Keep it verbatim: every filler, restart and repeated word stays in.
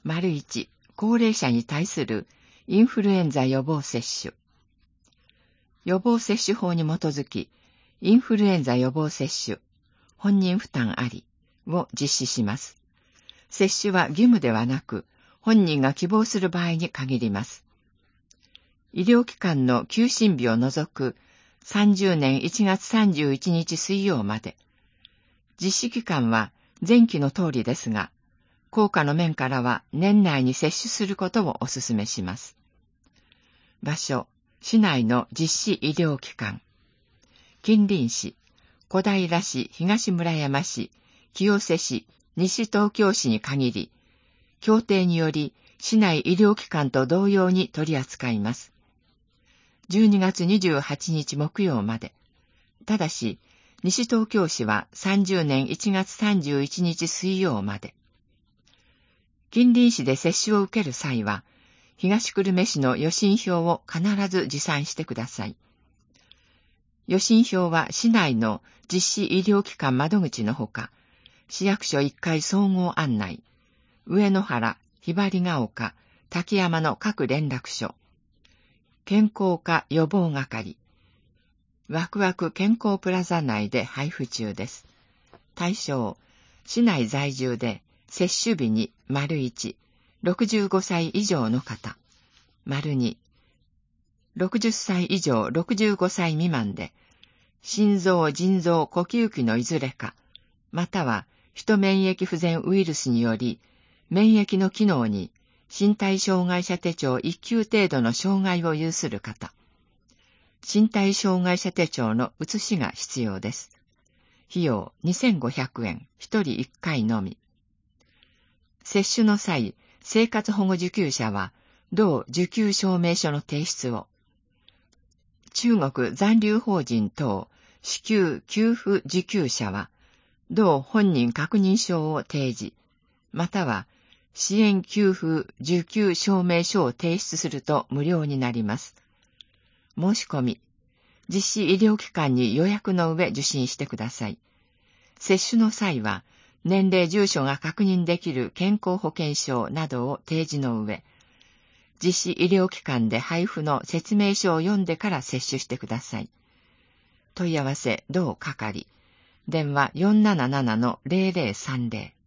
いち、高齢者に対するインフルエンザ予防接種。予防接種法に基づき、インフルエンザ予防接種、本人負担ありを実施します。接種は義務ではなく、本人が希望する場合に限ります。医療機関の休診日を除くさんじゅうねんいちがつさんじゅういちにち水曜まで。実施期間は前期の通りですが、効果の面からは年内に接種することをお勧めします。場所、市内の実施医療機関。近隣市、小平市、東村山市、清瀬市、西東京市に限り、協定により市内医療機関と同様に取り扱います。じゅうにがつにじゅうはちにち木曜まで。ただし、西東京市はさんじゅうねんいちがつさんじゅういちにち水曜まで。近隣市で接種を受ける際は、東久留米市の予診票を必ず持参してください。予診票は市内の実施医療機関窓口のほか、市役所いっかい総合案内、上野原、ひばりが丘、滝山の各連絡所、健康課予防係、ワクワク健康プラザ内で配布中です。対象、市内在住で接種日に丸いち、ろくじゅうごさい以上の方、丸に、ろくじゅっさい以上ろくじゅうごさい未満で、心臓、腎臓、呼吸器のいずれか、または、ヒ免疫不全ウイルスにより、免疫の機能に身体障害者手帳いっ級程度の障害を有する方。身体障害者手帳の写しが必要です。費用にせんごひゃくえん、ひとりいっかいのみ。接種の際、生活保護受給者は、同受給証明書の提出を。中国残留邦人等支給給付受給者は、同本人確認書を提示、または支援給付受給証明書を提出すると無料になります。申し込み、実施医療機関に予約の上受診してください。接種の際は、年齢住所が確認できる健康保険証などを提示の上、実施医療機関で配布の説明書を読んでから接種してください。問い合わせ同係。電話 よんなななのゼロゼロさんゼロ。